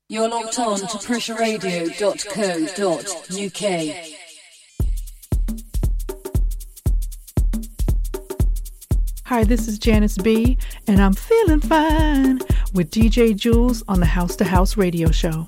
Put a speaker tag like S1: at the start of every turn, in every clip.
S1: You're locked on to pressureradio.co.uk.
S2: Hi, this is Janice B, and I'm feeling fine with DJ Jules on the House to House radio show.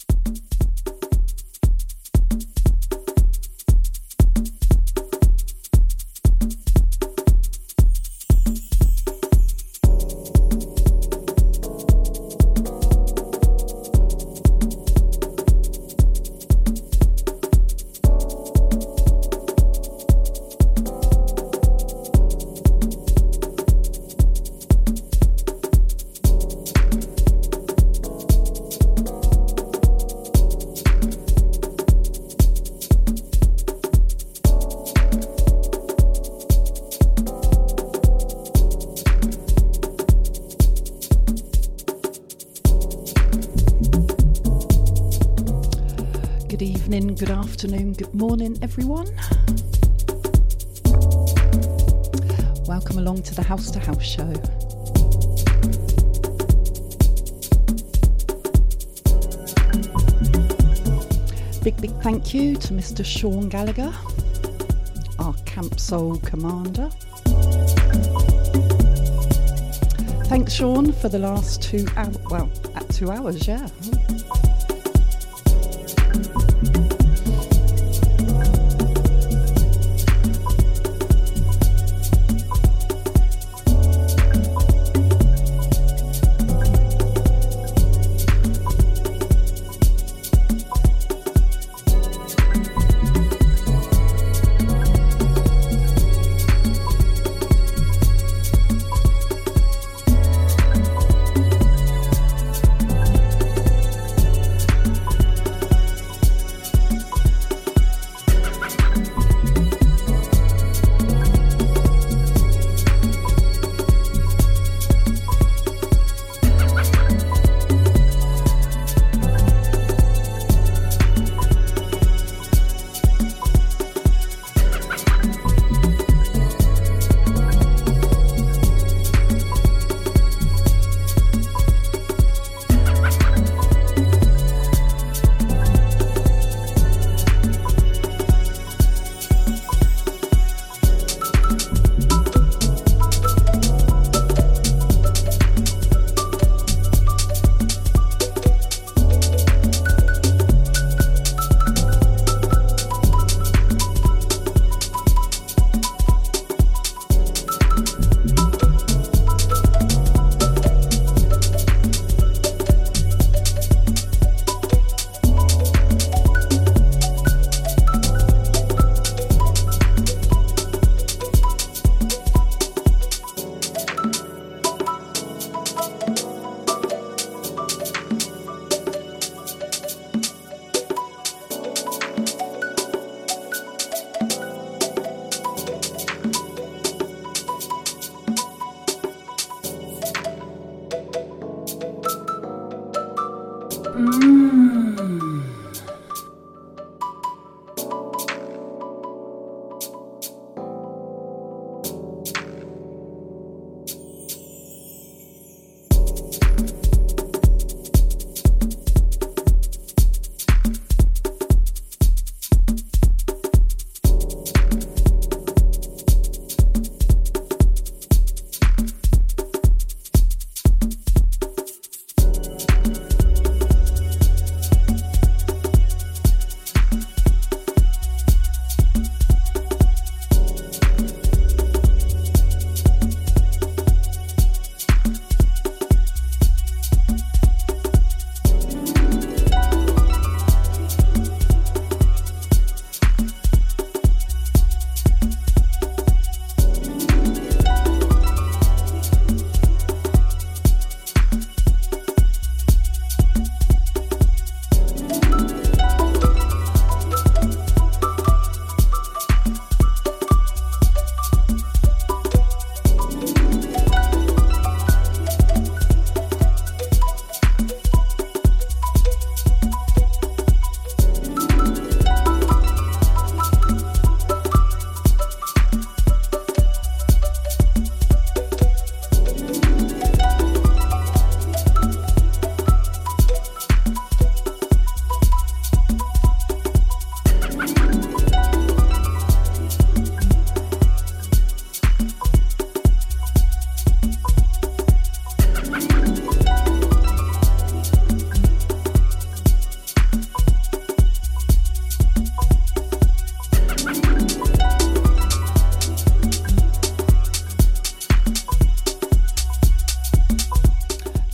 S2: Good afternoon, good morning, everyone. Welcome along to the House to House show. Big thank you to Mr. Sean Gallagher, our Camp Soul commander. Thanks, Sean, for the last 2 hours. Well, at 2 hours, yeah.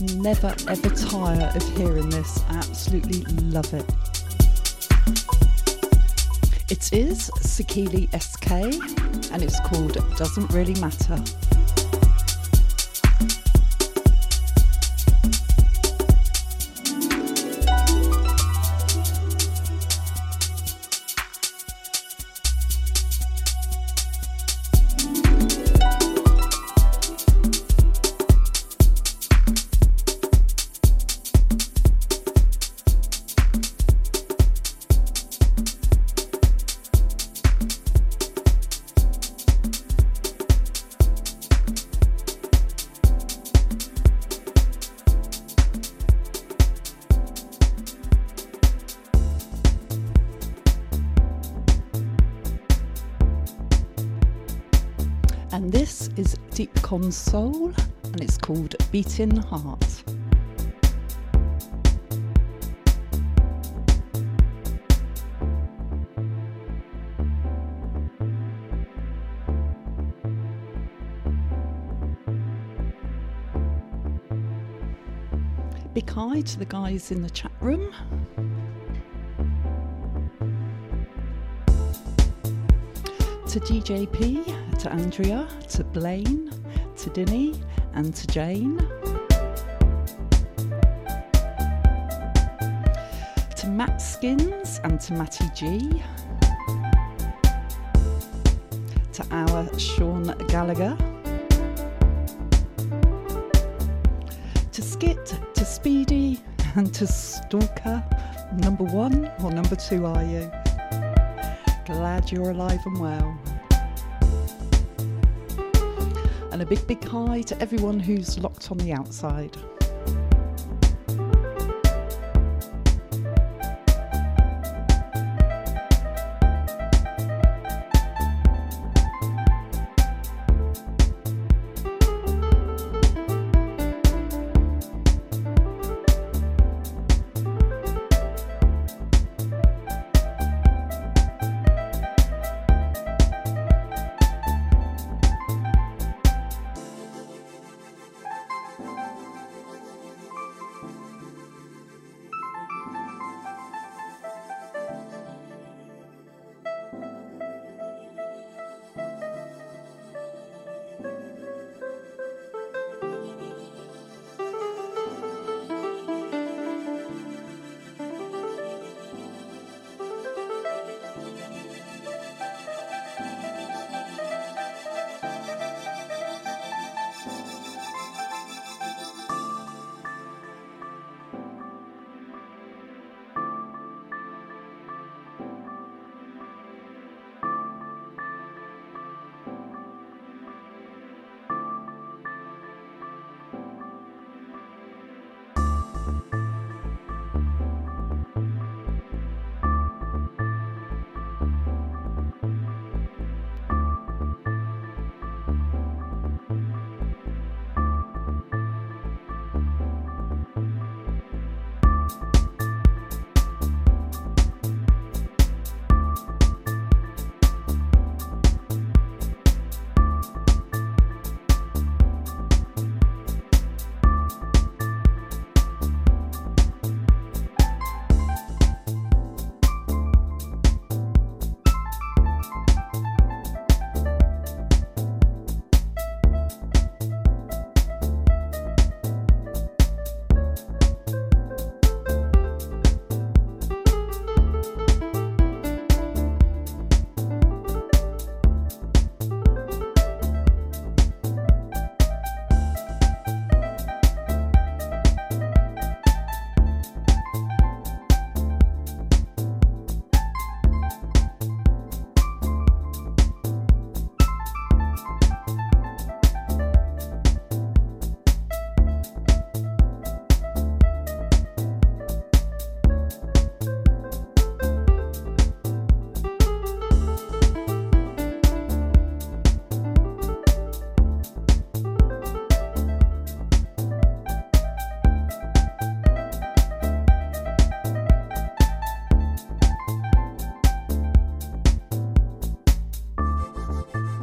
S3: Never ever tire of hearing this. I absolutely love it. It is Sakili SK and it's called Doesn't Really Matter. And this is Deep Console and it's called Beating Heart. Big hi to the guys in the chat room. To DJP, to Andrea, to Blaine, to Dinny and to Jane. To Matt Skins and to Matty G. To our Sean Gallagher. To Skit, to Speedy and to Stalker. Number 1 or number 2 are you? Glad you're alive and well. And a big hi to everyone who's locked on the outside.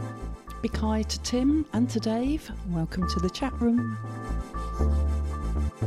S3: Big hi to Tim and to Dave. Welcome to the chat room.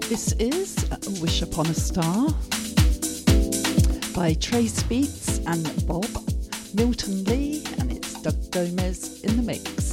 S3: This is Wish Upon a Star by Trace Beats and Bob Milton Lee, and it's Doug Gomez in the mix.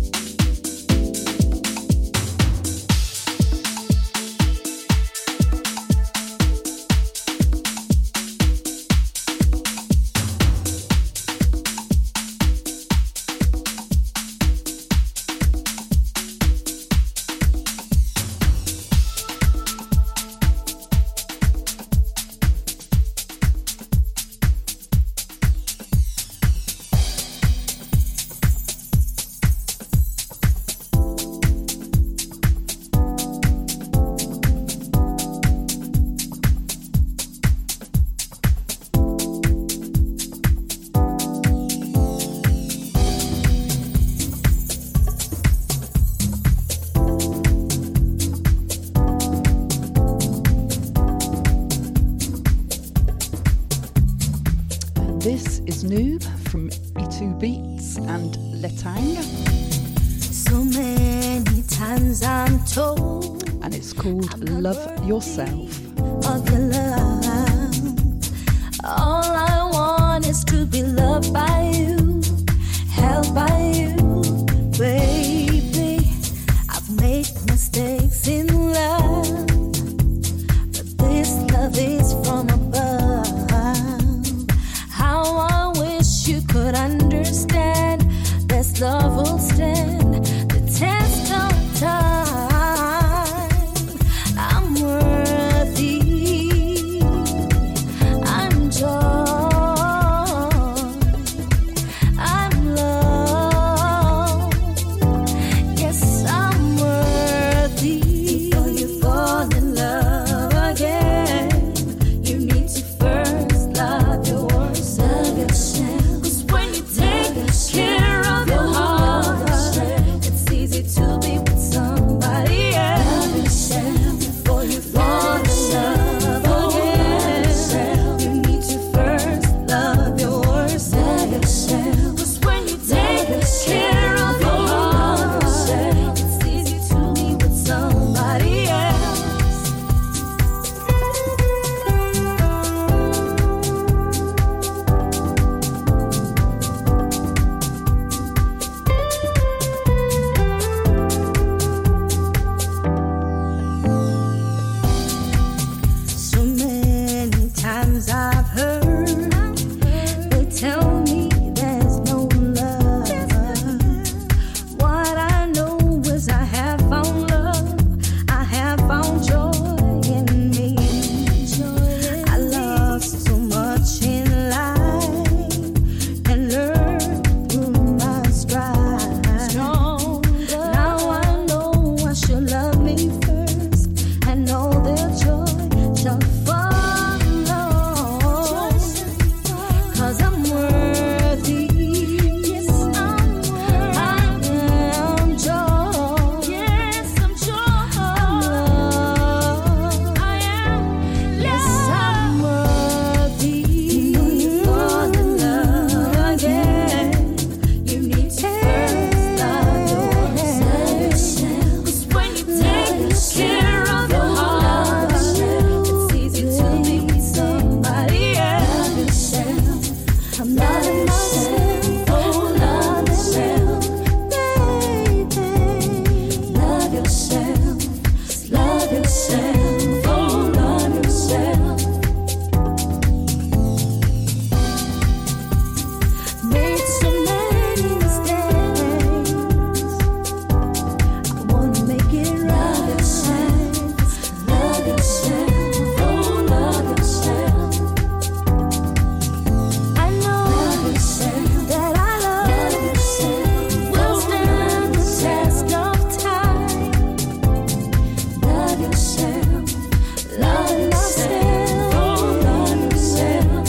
S3: This is Noob from E2 Beats and Letang.
S4: So many times I'm told,
S3: and it's called Love Yourself.
S4: Of your love, all I want is to be loved by you, held by you, baby. I've made mistakes in love, but this love is from above. How I wish you could understand. This love will stand the test of time. I'm worthy, I'm joy, I'm love. Yes, I'm worthy. Before you fall in love again, you need to first love yourself. 'Cause when you take care of your heart, it's easy to be with somebody else. Before you fall in love again, you need to first love yourself. 'Cause when you take care of your heart, it's easy to be with somebody else. So many times I've heard they tell me there's no love. What I know is I have found love. I have found joy in me. I lost so much in life and learned through my strife. Now I know I should love me first and know their joy shall follow. 'Cause I'm worthy. Yes, I'm worthy. I am joy. Yes, I'm joy. I'm love. I am love. Yes, I'm worthy. Before you fall in love again, you need to first love yourself. 'Cause when you take care of your heart, it's easy to be with somebody else. I'm loving myself, oh love yourself, baby. Love yourself, oh love yourself. Made so many mistakes, I wanna make it right. Love yourself, oh love yourself. I know that I love will stand the test of time. Love yourself, oh love yourself.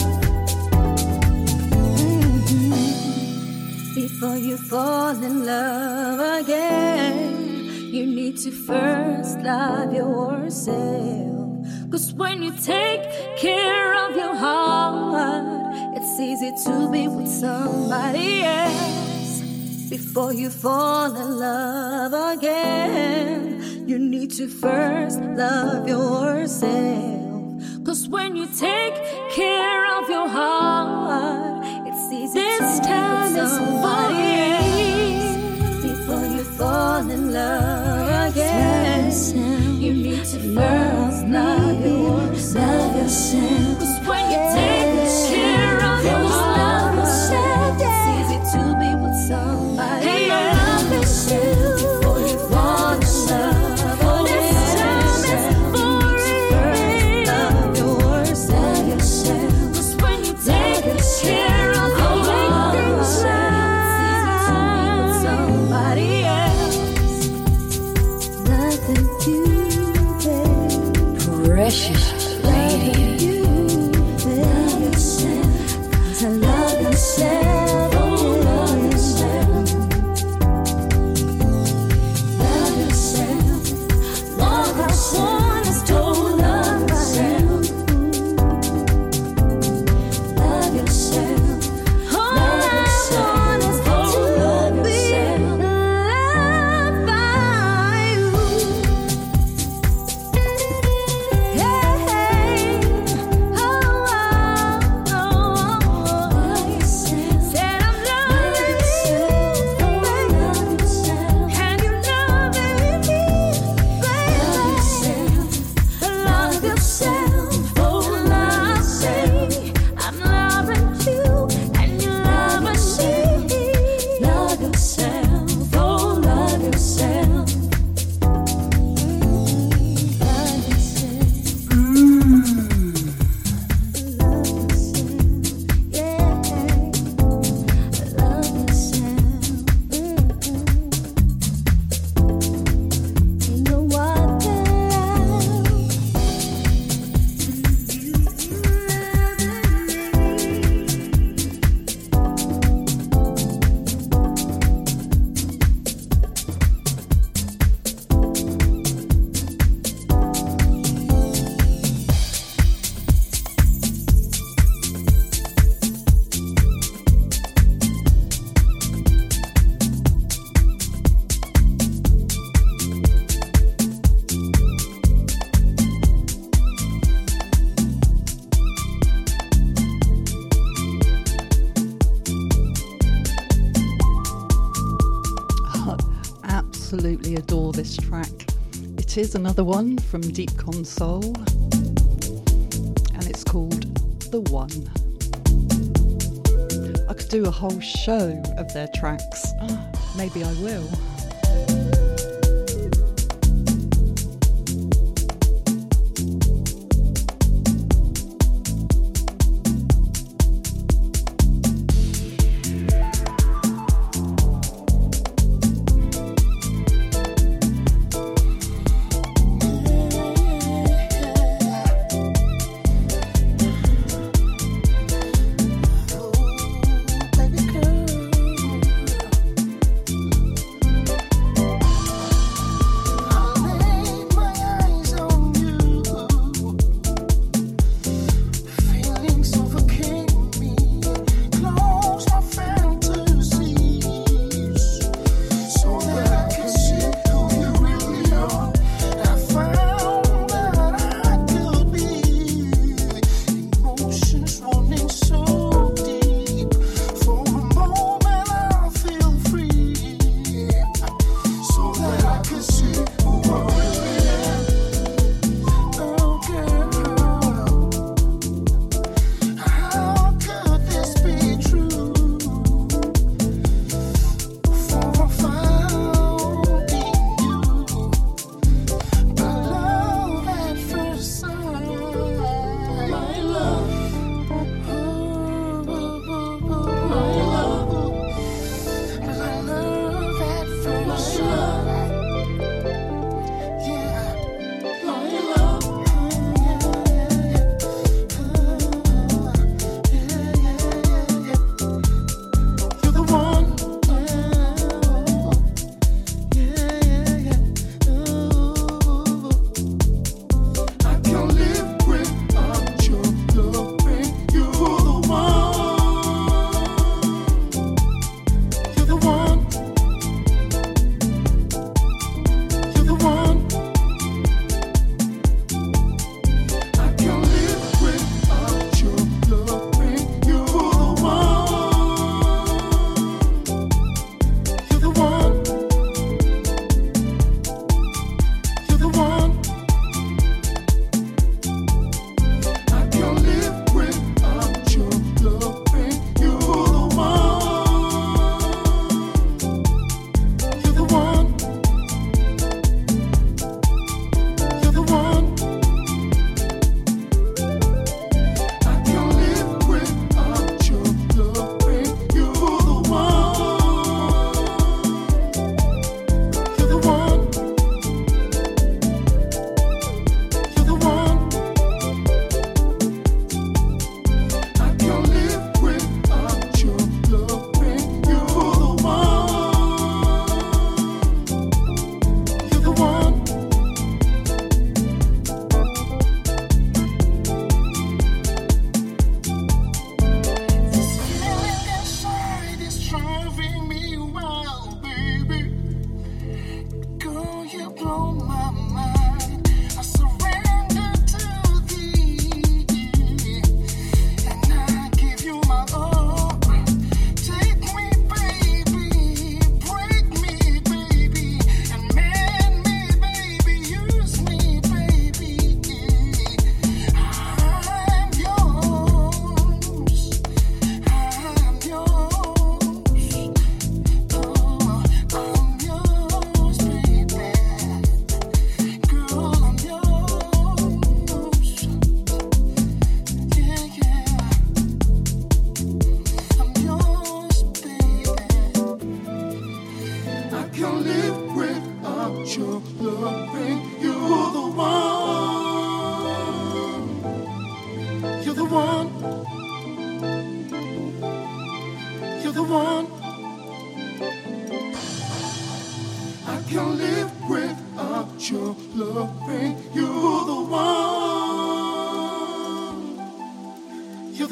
S4: Before you fall in love again, you need to first love yourself. 'Cause when you take care of your heart, it's easy to be with somebody else. Before you fall in love again, You need to first love yourself. 'Cause when you take care of your heart, it's easy this to time is somebody else. Before you fall in love again, you need to first love yourself. 'Cause when you take care of your heart, it's easy to be with somebody else. Before you fall in love, this time is for real. Love yourself. 'Cause when you take care of your heart, it's easy to be with somebody else. Nothing you, babe.
S1: Precious lady.
S4: Love yourself. 'Cause I love yourself. Oh, love yourself. Love yourself. All I want is to love yourself. Love yourself. All I want is to be loved by you. Hey, oh, oh, oh. Said I'm loving you, baby. And you loving me, baby. Love yourself, oh, love me. I'm loving you, and you loving me. Love yourself, oh, love yourself. Love yourself. Yeah. Love yourself. You know what,
S3: Absolutely adore this track. It is another one from Deep Console, and it's called The One. I could do a whole show of their tracks. Maybe I will.
S4: baby girl.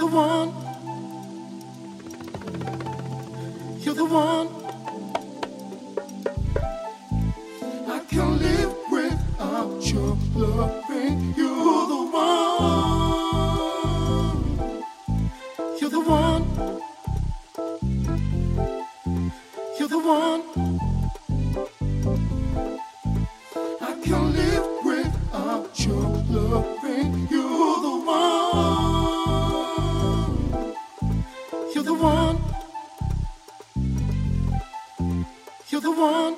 S5: the one. You're the one. I can't live without your loving. You're the one. You're the one. You're the one. I can't live without your loving. You're the one. You're the one. You're the one.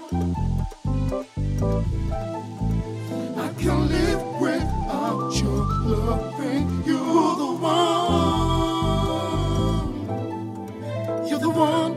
S5: I can't live without your loving. You're the one. You're the one.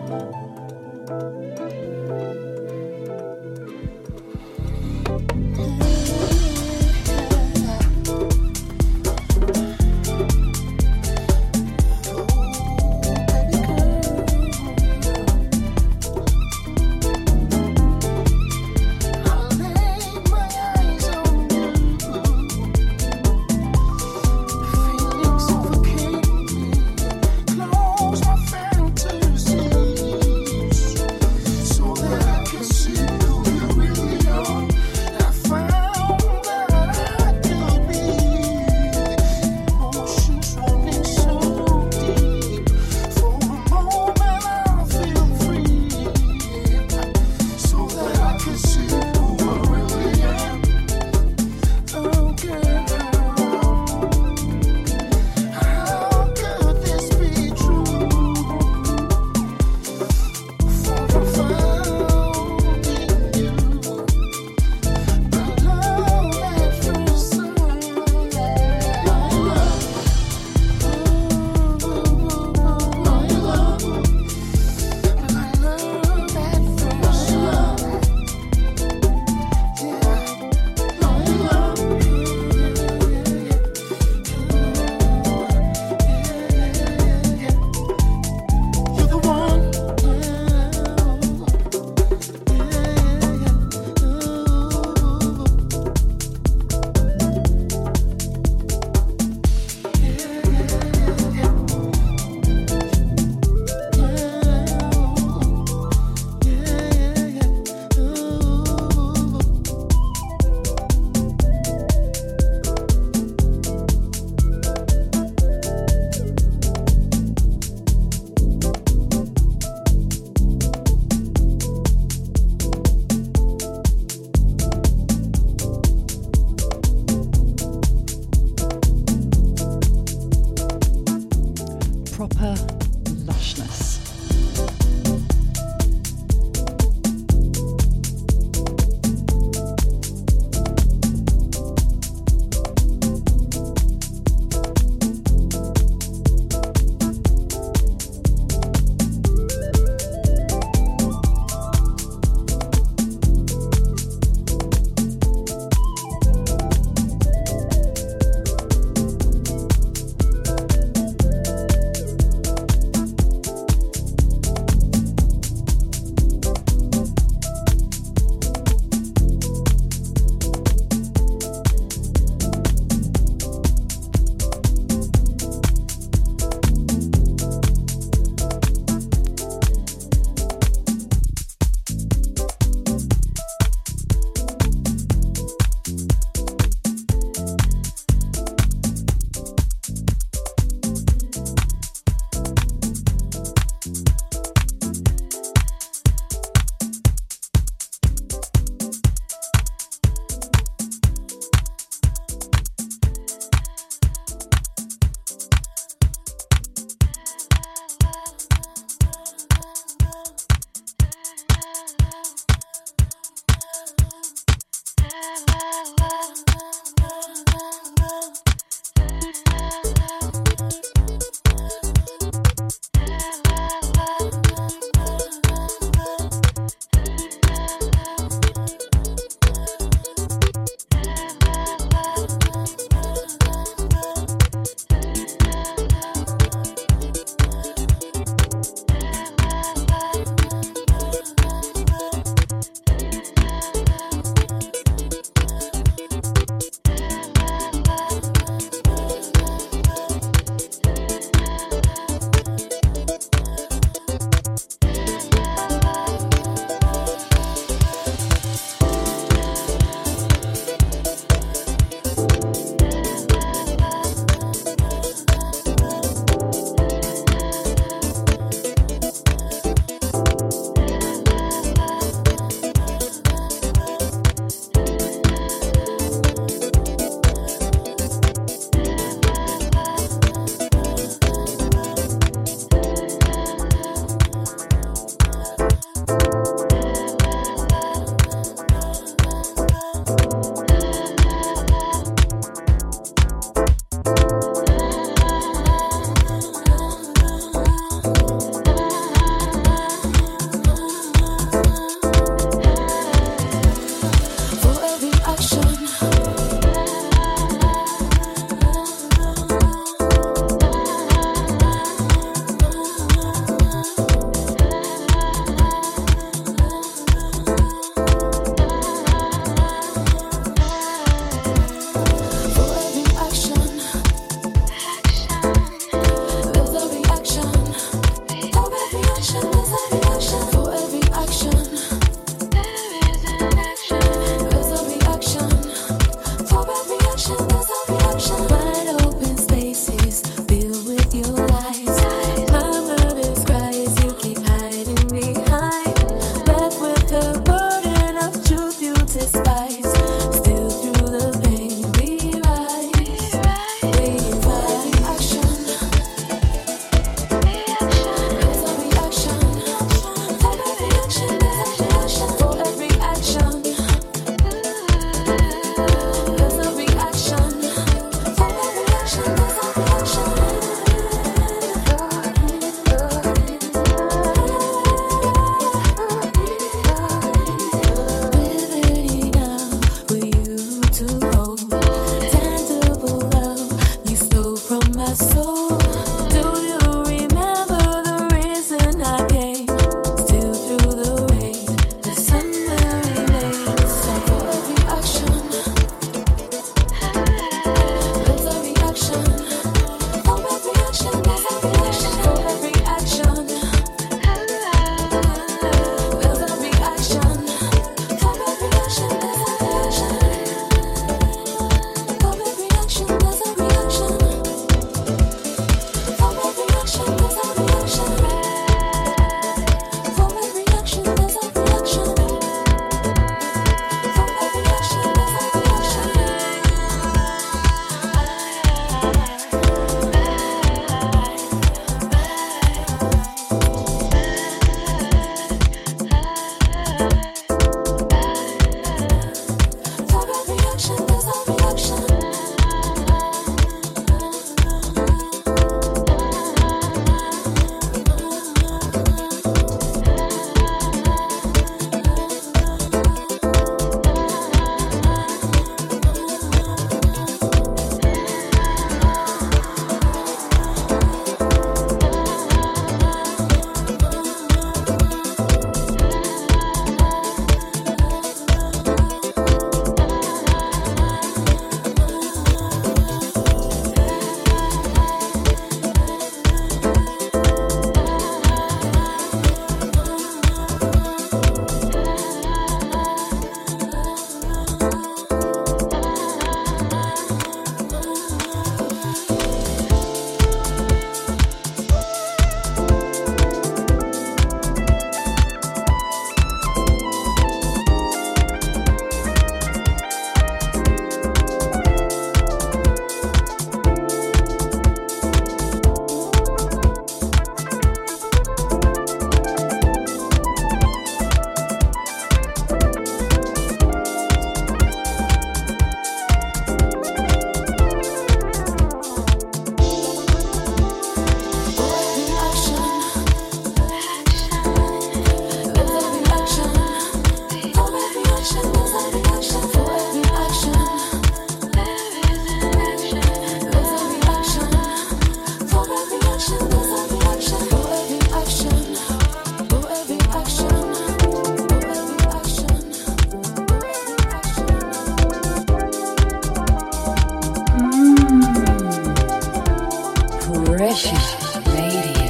S1: Precious Radio.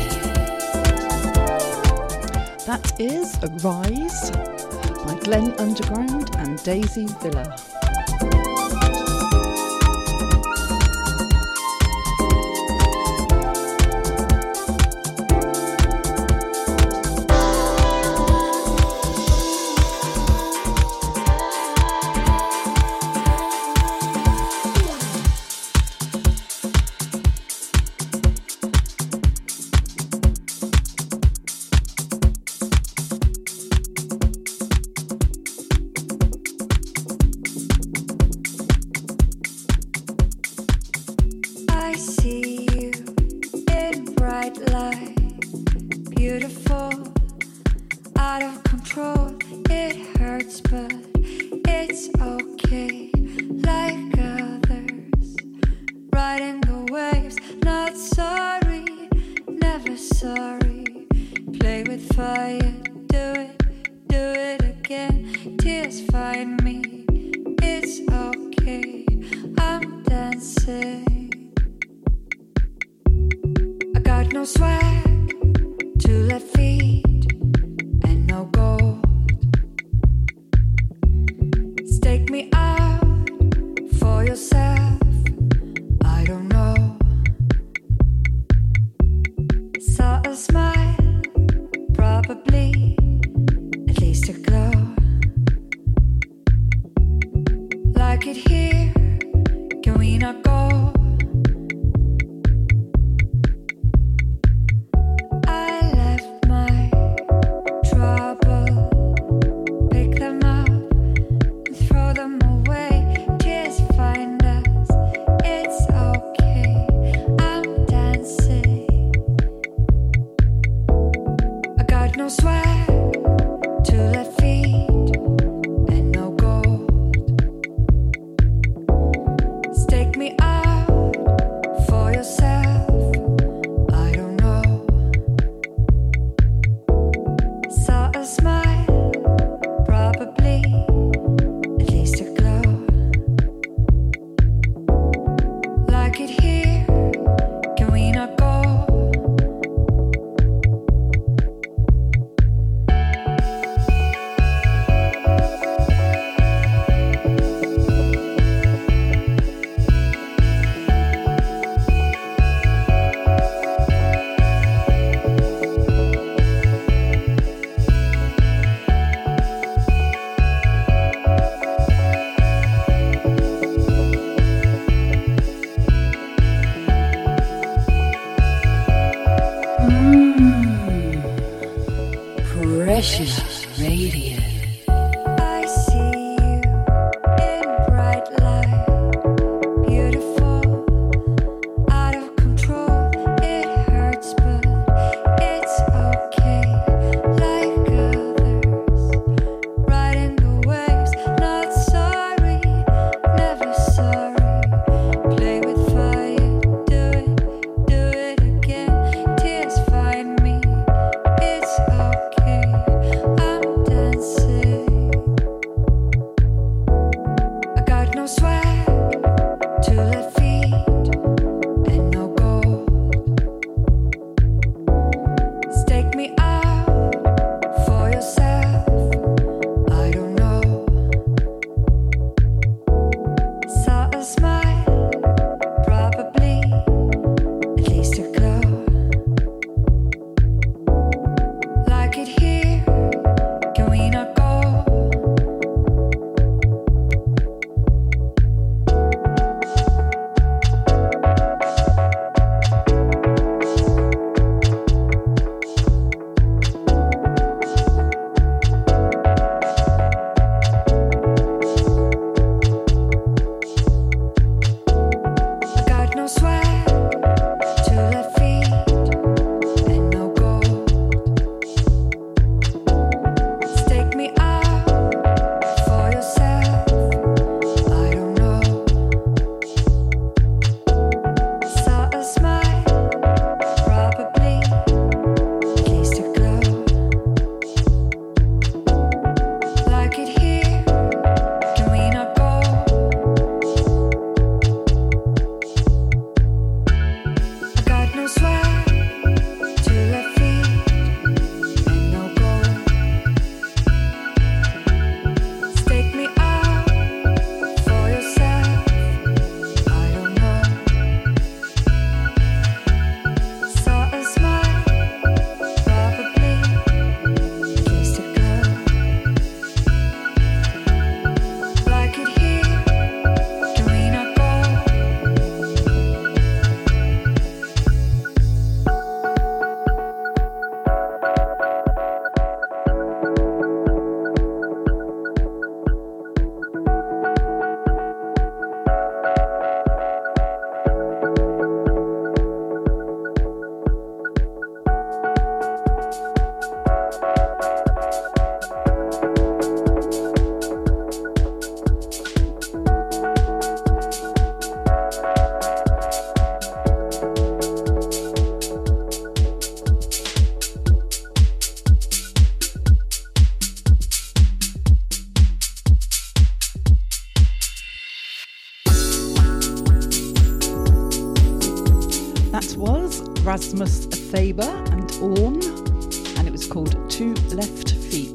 S3: That is Rise by Glenn Underground and Daisy Villa.
S1: Precious Radio.
S4: I see you in bright light, beautiful, out of control. It hurts, but it's okay. Like others, riding the waves, not sorry, never sorry. Play with fire, do it again. Tears find me, it's okay.
S3: That was Rasmus Faber and Orn, and it was called Two Left Feet.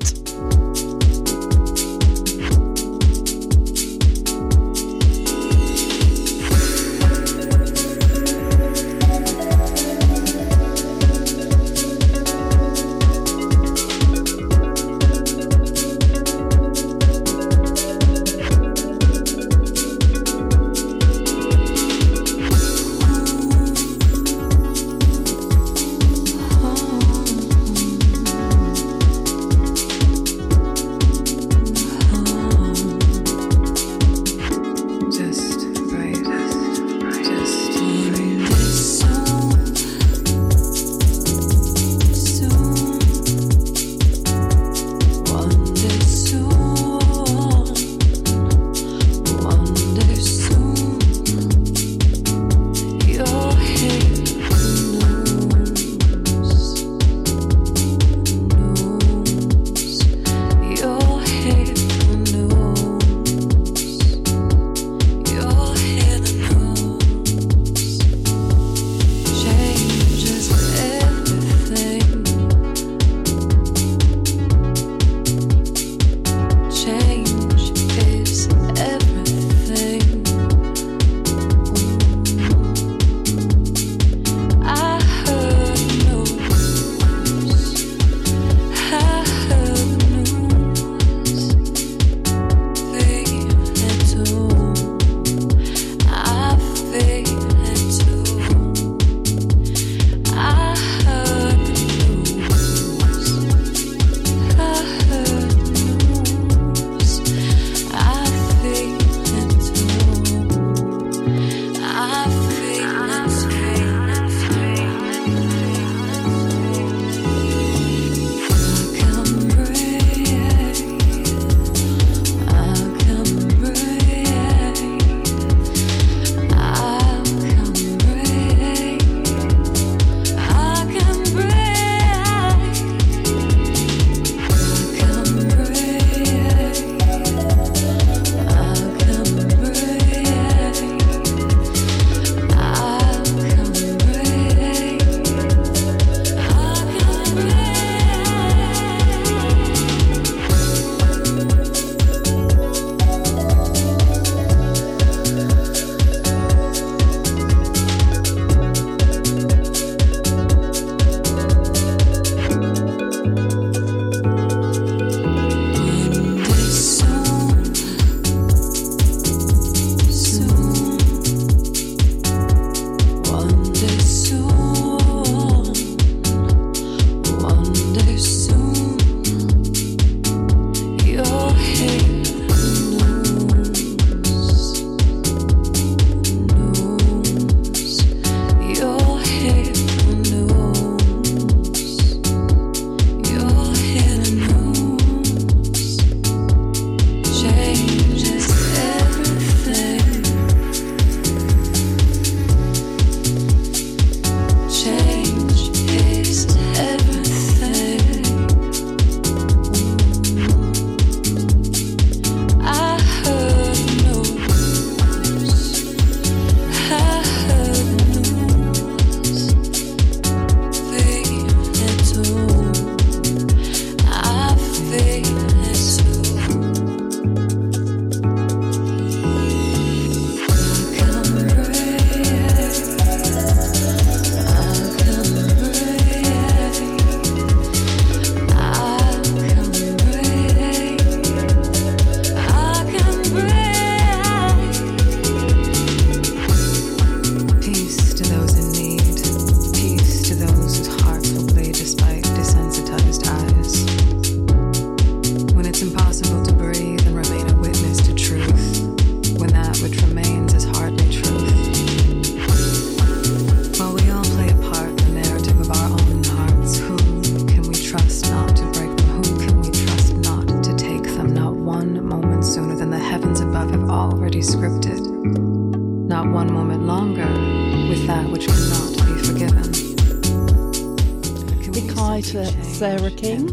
S3: To Sarah King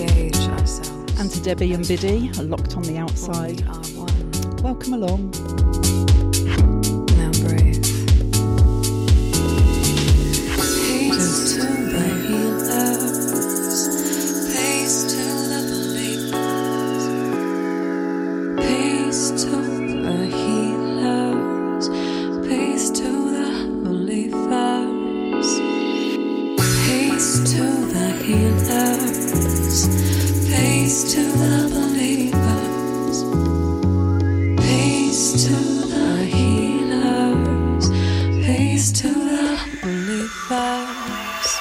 S3: and to Debbie and Biddy, locked on the outside. Welcome along.
S1: Now breathe.
S4: pass.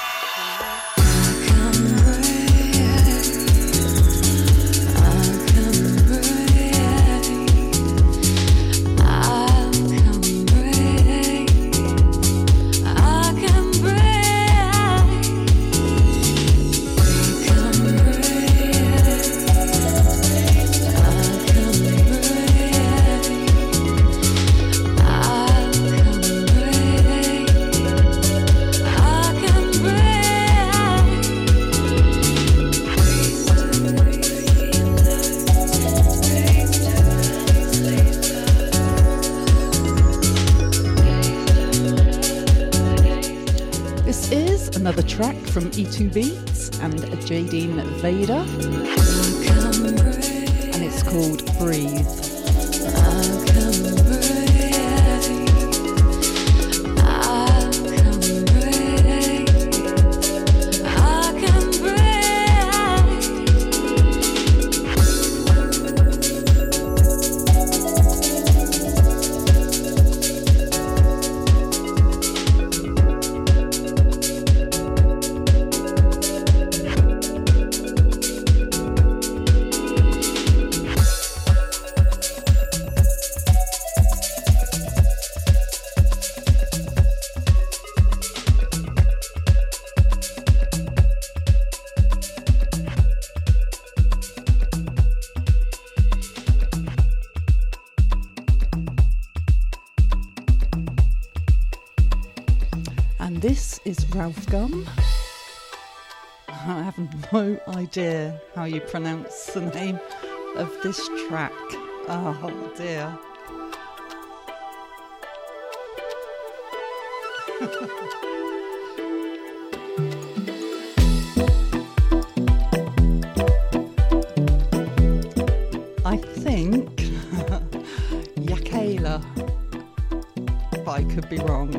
S3: Another track from E2 Beats and Jadine Vader, and it's called Breathe. This is Ralph Gum. I have no idea how you pronounce the name of this track. Oh dear. I think Yakela, but I could be wrong.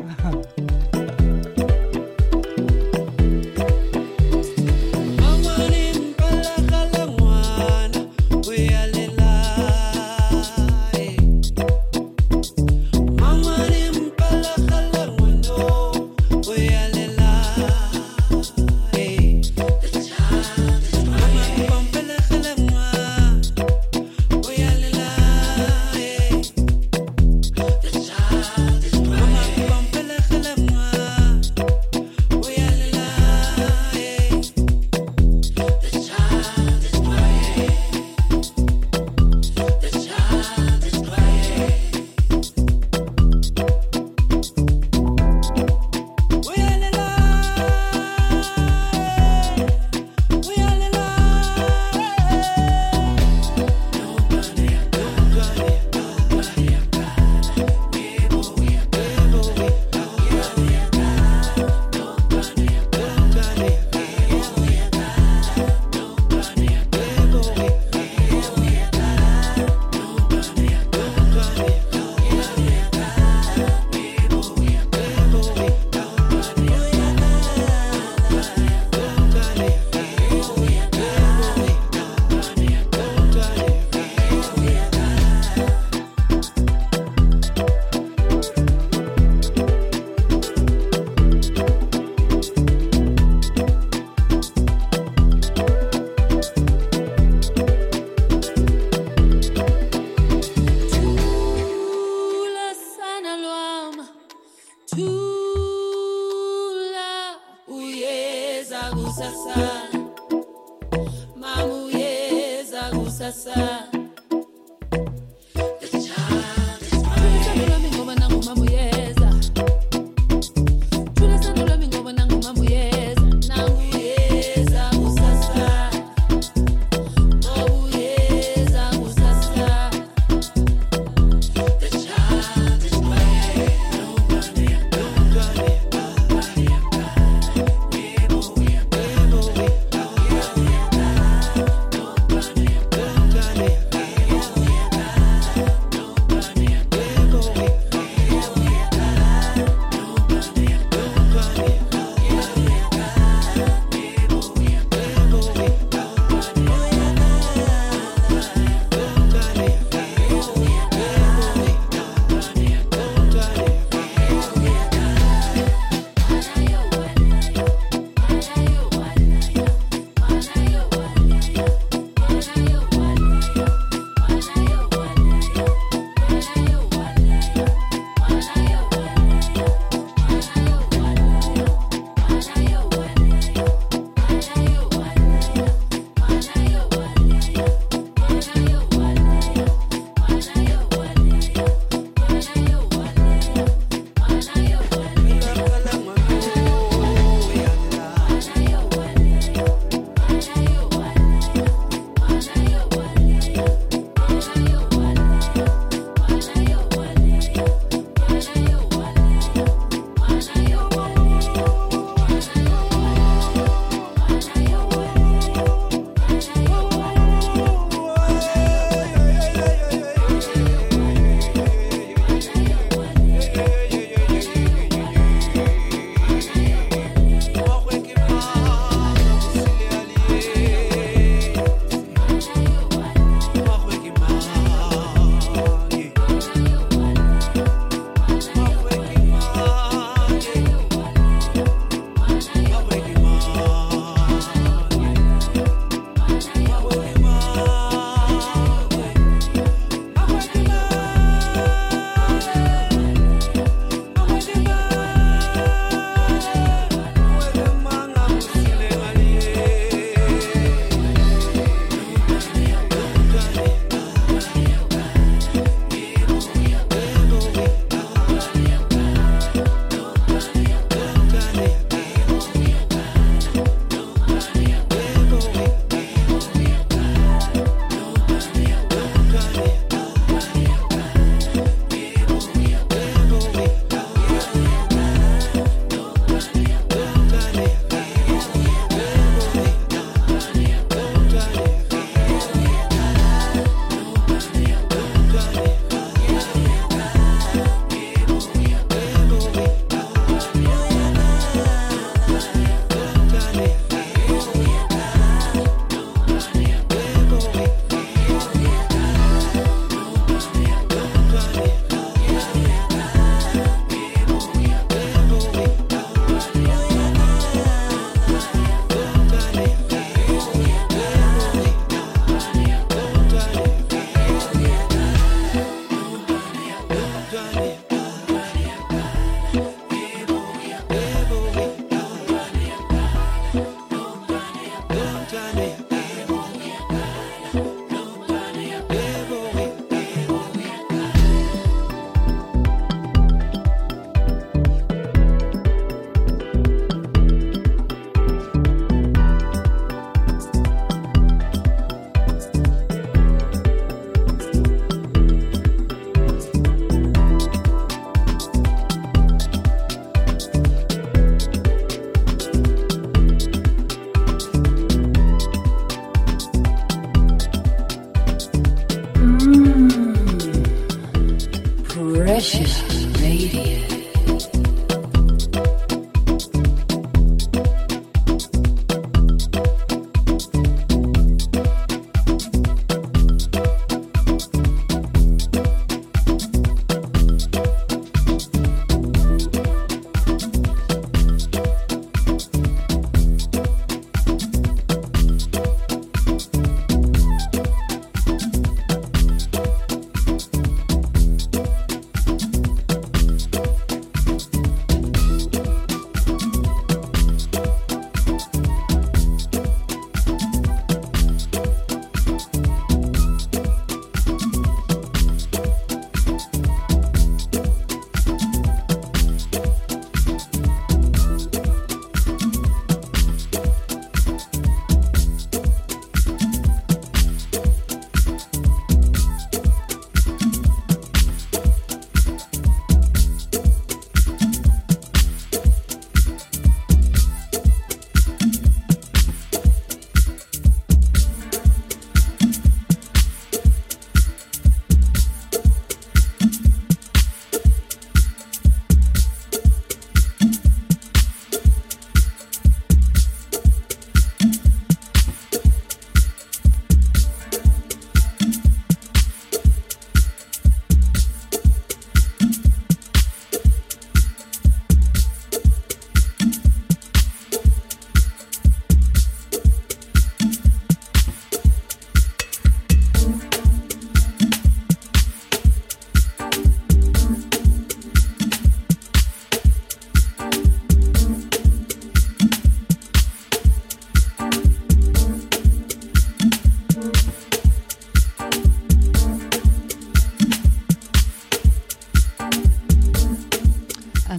S6: Yeah.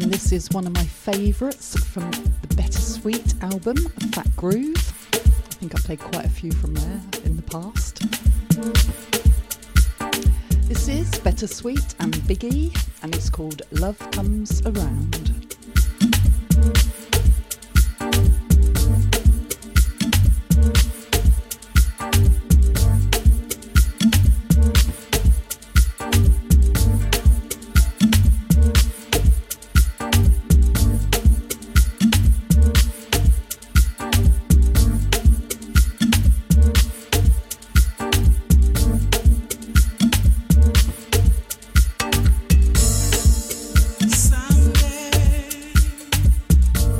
S3: and this is one of my favourites from the Bittersweet album, Fat Groove. I think I played quite a few from there in the past. This is Bittersweet and Biggie, and it's called Love Comes Around.
S5: Someday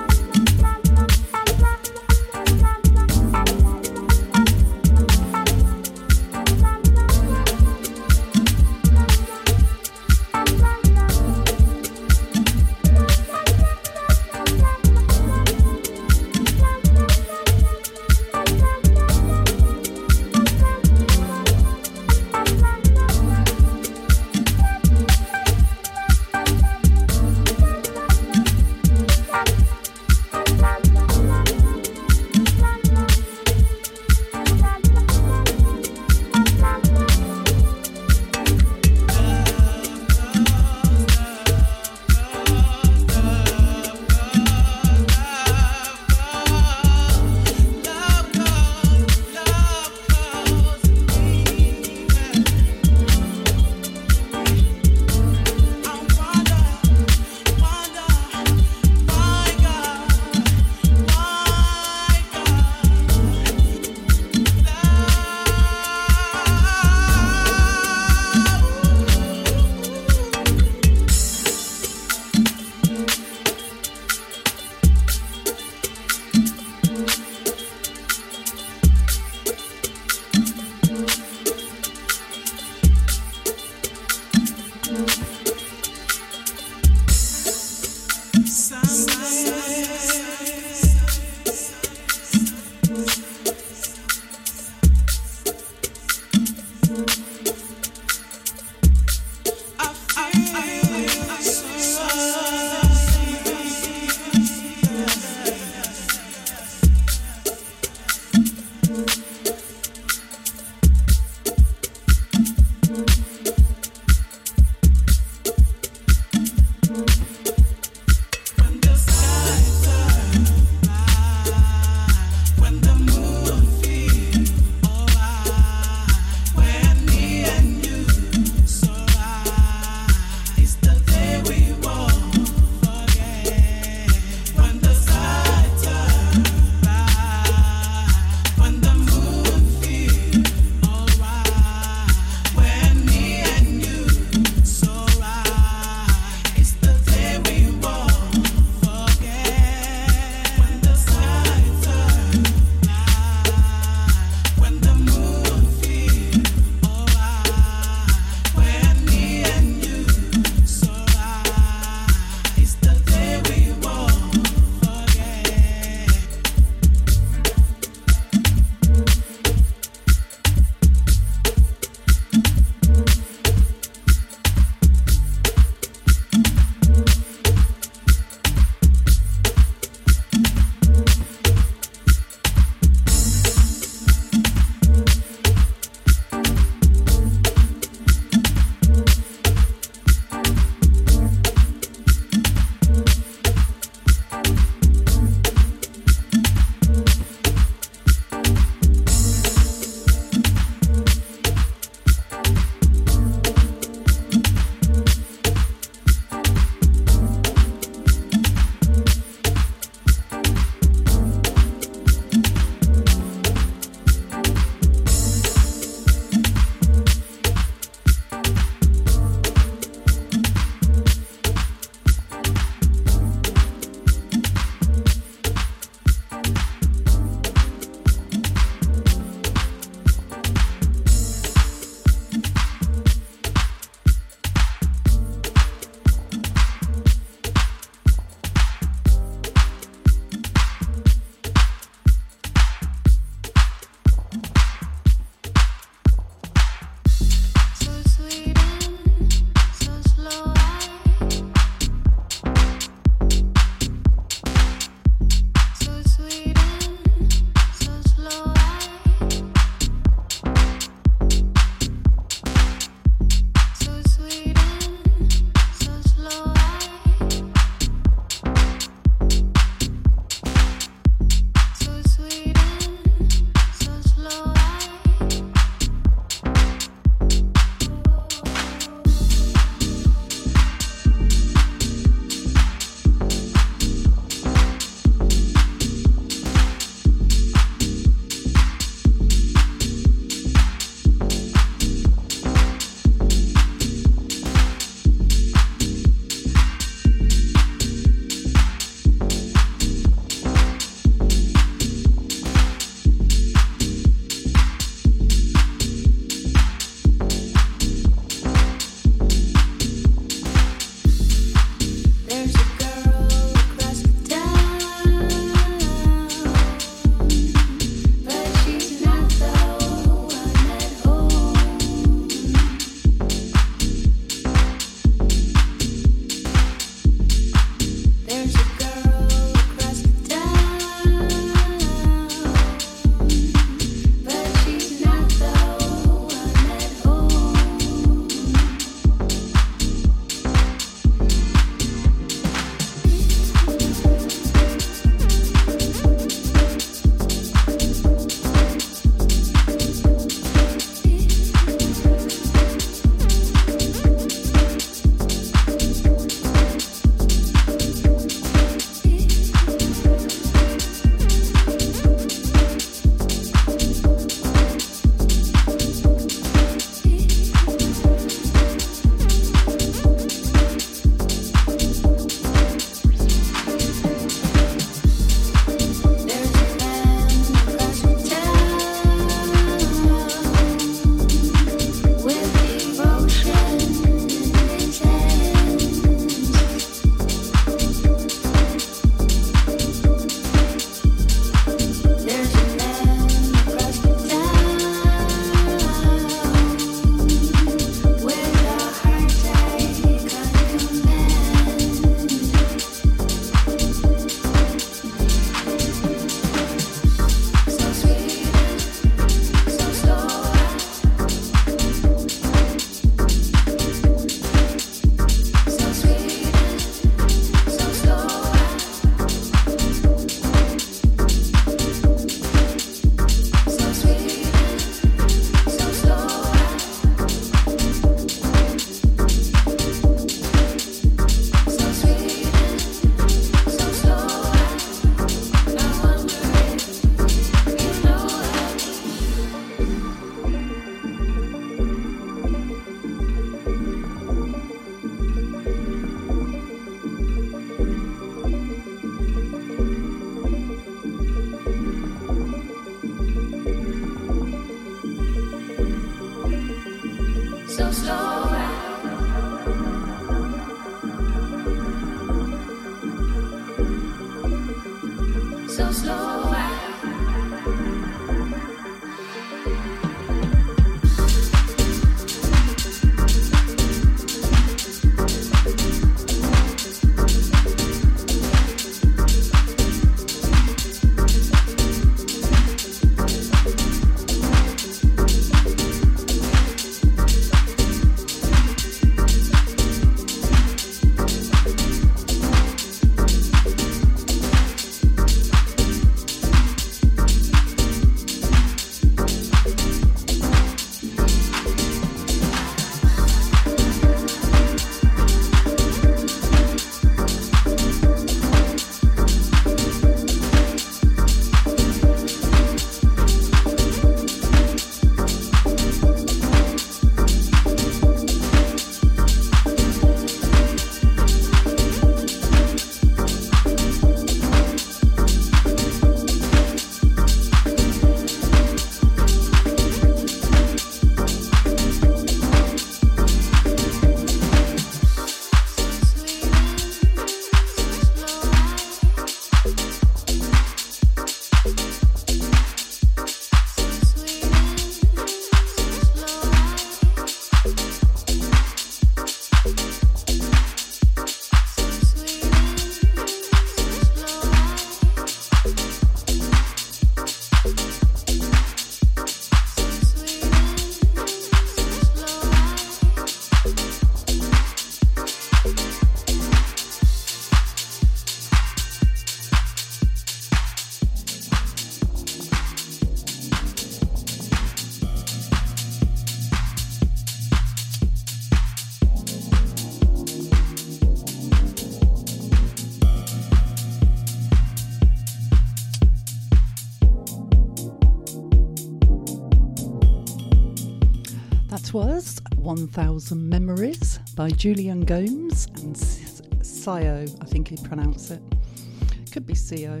S3: That was 1000 Memories by Julian Gomes and Sio, I think he'd pronounce it. Could be Sio.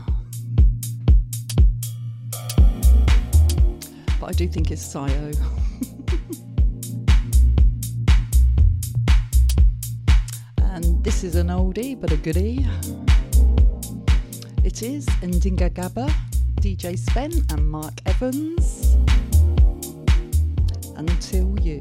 S3: But I do think it's Sio. And this is an oldie but a goodie. It is Ndinga Gaba, DJ Spen and Mark Evans. Until You.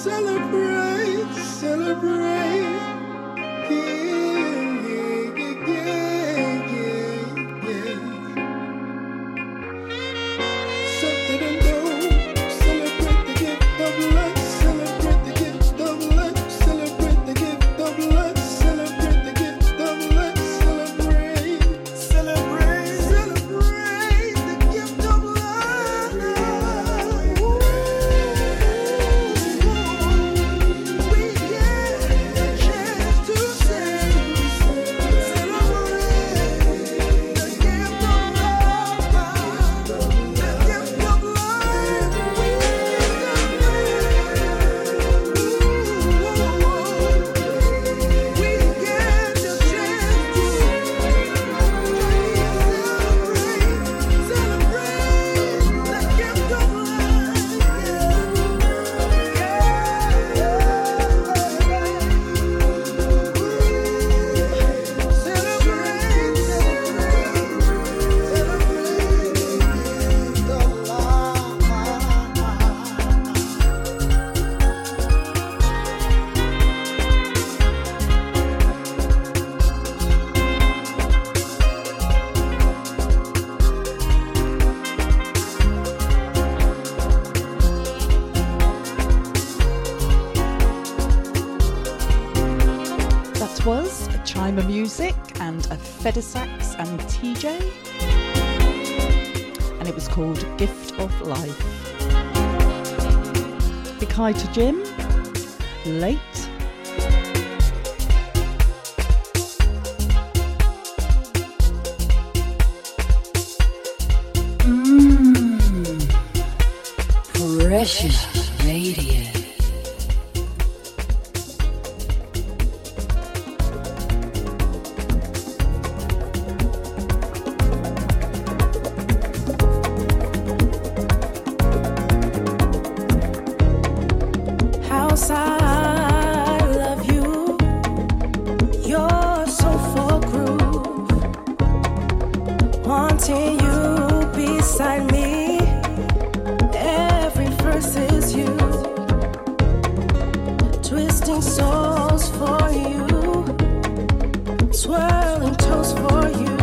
S5: celebrate, celebrate. Yeah, yeah, yeah, yeah, yeah. Something to know. Celebrate the gift of life. Celebrate the gift of life. Celebrate the gift of life. Celebrate the gift of life. Celebrate, celebrate, celebrate the gift of life. Ooh, we get a chance to celebrate the gift of life. The gift of life. We get a
S3: That was a chime of music and a feather sax and TJ, and it was called Gift of Life. Big hi to Jim, late.
S1: Precious Radio.
S4: House, I love you. You're so full groove. Wanting you beside me. Every verse is you. Twisting souls for you. Swirling toes for you.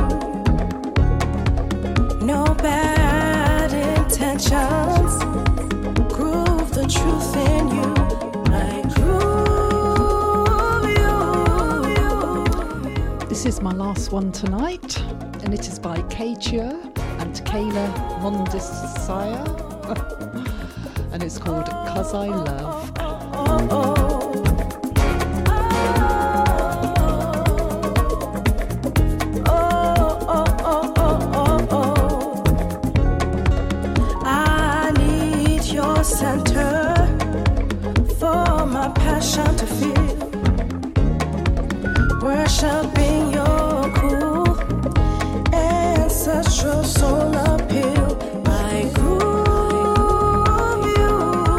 S4: No bad intentions. Groove the truth in you. I groove you.
S3: This is my last one tonight, and it is by Katia and Kayla Mondesire, and it's called 'Cause I Love.
S4: I need your center for my passion to feel. Worshipping your cool ancestral soul appeal. I groove you.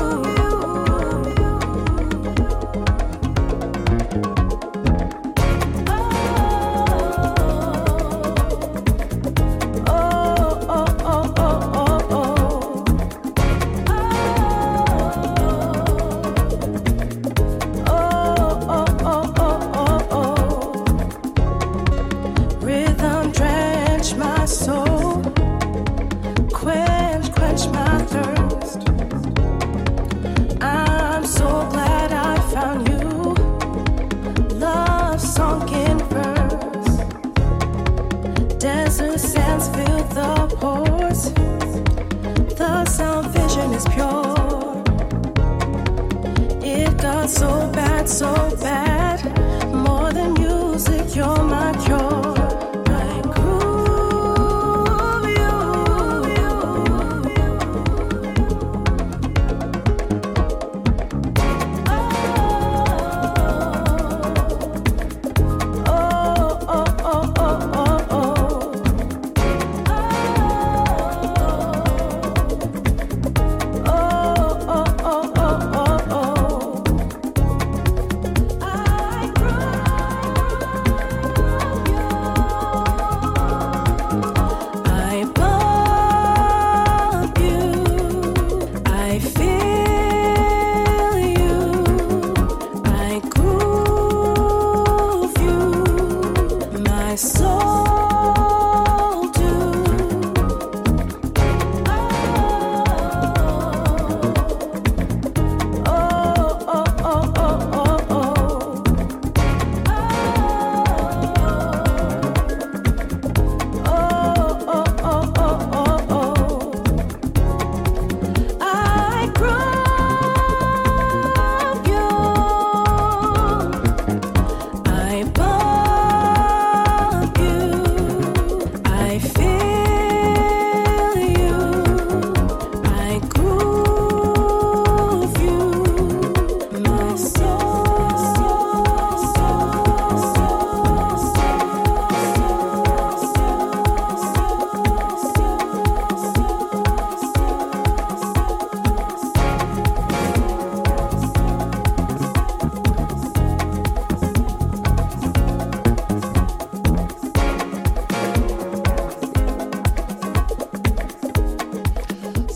S4: Rhythm drench my soul, quench my thirst. I'm so glad I found you. Love sunk in verse. Desert sands fill the pores. The sound vision is pure. It got so bad, more than music, you're my cure. I groove you. I groove you.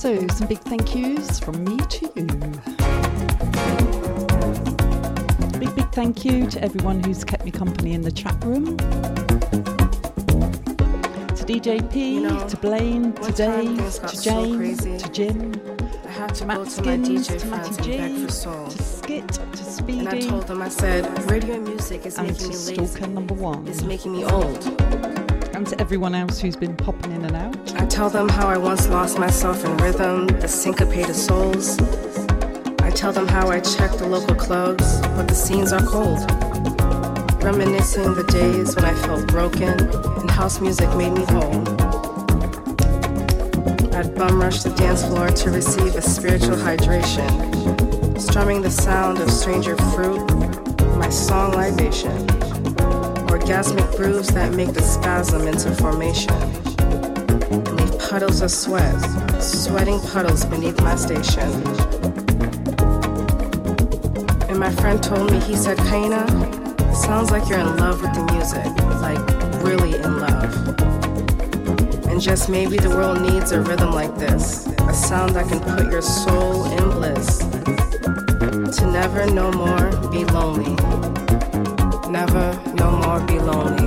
S3: So, some big thank yous from me to you. Big thank you to everyone who's kept me company in the chat room. To DJ P, to Blaine, to Dave, to James, to Jim, to Matt Skins, to Matty G, to Skit, to Speedy,
S6: and I told them, I said, radio music is making me lazy.
S3: Stalker number 1.
S6: It's making me old.
S3: And to everyone else who's been popping in and out.
S6: I tell them how I once lost myself in rhythm, the syncopated souls. I tell them how I checked the local clubs, but the scenes are cold. Reminiscing the days when I felt broken and house music made me whole. I'd bum rush the dance floor to receive a spiritual hydration, strumming the sound of stranger fruit, my song libation. Orgasmic grooves that make the spasm into formation. Leave puddles of sweat, sweating puddles beneath my station. And my friend told me, he said, Kaina, sounds like you're in love with the music, like really in love. And just maybe the world needs a rhythm like this, a sound that can put your soul in bliss. To never no more be lonely. Never no more be lonely.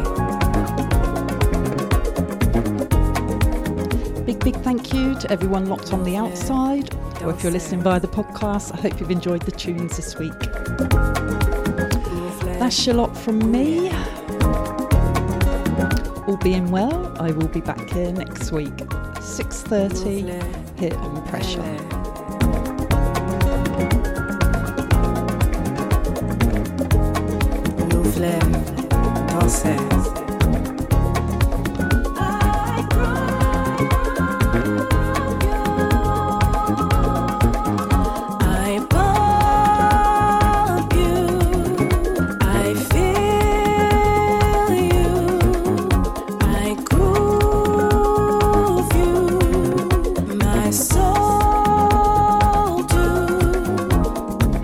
S3: Big thank you to everyone locked on the outside, or if you're listening via the podcast, I hope you've enjoyed the tunes this week. That's a lot from me. All being well, I will be back here next week, 6:30 here on Pressure.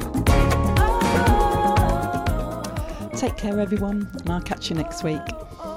S3: Take care, everyone, and I'll catch you next week.